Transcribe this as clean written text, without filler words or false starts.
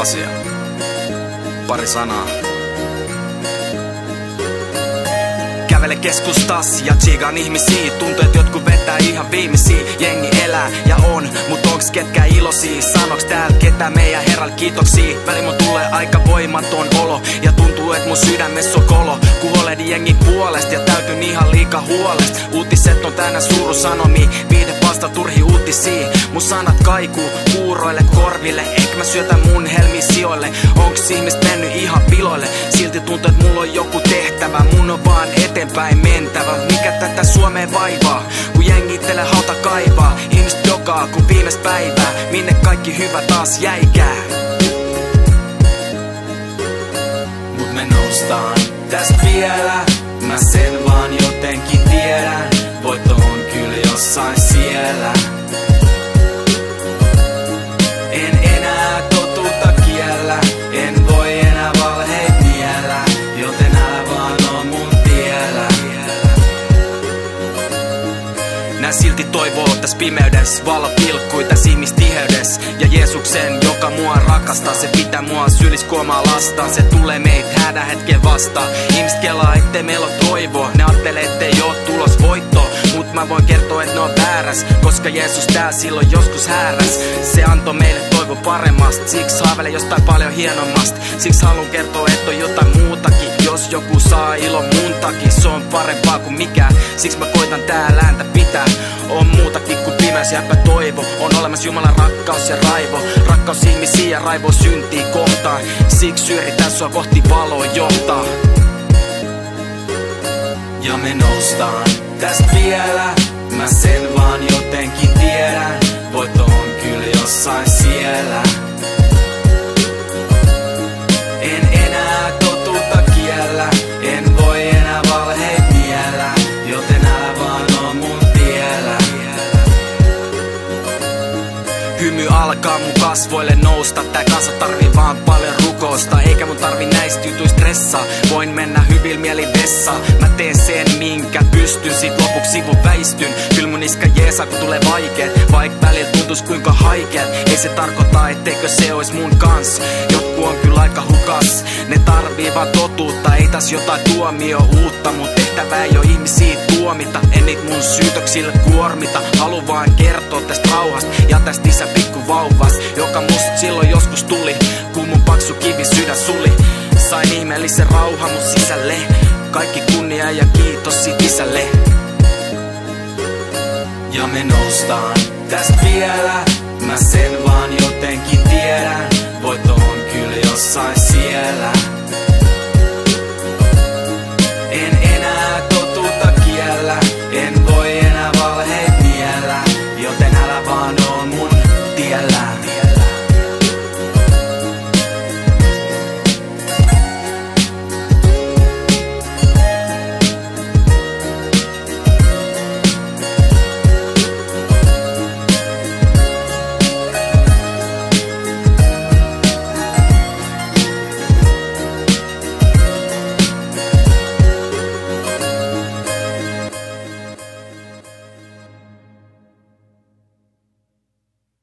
asia. Pari sanaa. Kävele keskustas ja tsiigaan ihmisiä. Tuntuu, et jotkut vetää ihan viimeisiä. Jengi elää ja on, mut onks ketkään iloisia? Sanoks täällä ketä meidän herralle kiitoksia? Väli mun tulee aika voimaton olo ja tuntuu, et mun sydämessä on kolo. Kun huolehdin jengin puolesta ja täytyn ihan liika huolesta. Uutiset on tänään surusanomia, viihde vasta turhi uutisia. Mun sanat kaikuu kuuroille korville. Ehkä mä syötän mun helmi sijoille. Onks ihmiset mennyt ihan piloille? Silti tuntuu, et mulla on joku tehtävä. Mun on vaan eteenpäin mentävä. Mikä tätä Suomeen vaivaa? Kun jengi itselle hauta kaivaa. Ihmiset jokaa kun viimeis päivää. Minne kaikki hyvä taas jäikää? Mut me noustaan tästä vielä. Mä sen vaan jotenkin tiedän. Voitto on kyllä jossain siellä. En enää totuutta kiellä. En voi enää valheit niellä. Joten älä vaan oo mun tiellä. Nää silti toivoo täs pimeydessä. Valo pilkkui täs ihmistiheydessä. Ja Jeesuksen, joka mua rakastaa. Se pitää mua sylis kuomaa lastaan. Se tulee meitä hädän hetken vastaan. Ihmiset kelaa ettei meillä oo toivoa. Ne ajattelee ettei oo tulos voittoa. Mut mä voin kertoa et ne on vääräs. Koska Jeesus tää silloin joskus hääräs. Se antoi meille toivo paremmasta. Siksi haavele jostain paljon hienommasta. Siksi haluun kertoa et on jotain muutakin. Jos joku saa ilon mun takia, se on parempaa kuin mikään. Siksi mä koitan tää ääntä pitää. On muutakin kuin pimeys ja epätoivo. On olemassa Jumalan rakkaus ja raivo. Rakkaus ihmisiä ja raivo syntiä kohtaan. Siksi yritän sua kohti valoa johtaa. Ja me noustaan tästä vielä. Mä sen vaan jotenkin tiedän. Voitto on kyllä jossain siellä. En enää totuutta kiellä. En voi enää valheit niellä. Joten älä vaan oo mun tiellä. Hymy alkaa mun kasvoille nousta. Tää kansa tarvii vaan paljon rukousta. Eikä mun tarvi näistä jutuista stressaa. Voin mennä hyvin mielin vessaan. Mä teen sen minkä pystyn. Sit lopuksi sivun väistyn. Kyl mun iska jeesaa kun tulee vaikeet. Vaik välillä tuntus kuinka haikeet. Ei se tarkoita etteikö se ois mun kans. Jotkut on kyllä aika hukas. Ne tarvii vaan totuutta. Ei täs jotain tuomio uutta. Mut tehtävä ei oo ihmisiä tuomita. En niit mun syytöksille kuormita. Haluan vaan kertoa tästä rauhasta. Ja tästä isän pikku vauvas. Joka musta silloin joskus tuli. Kun mun paksu kivi sydän suli. Sain ihmeellisen rauhan mun sisälle. Kaikki kunnia ja kiitos sit isälle. Ja me noustaan tästä vielä. Mä sen vaan jotenkin tiedän. Voitto on kyllä jossain siellä.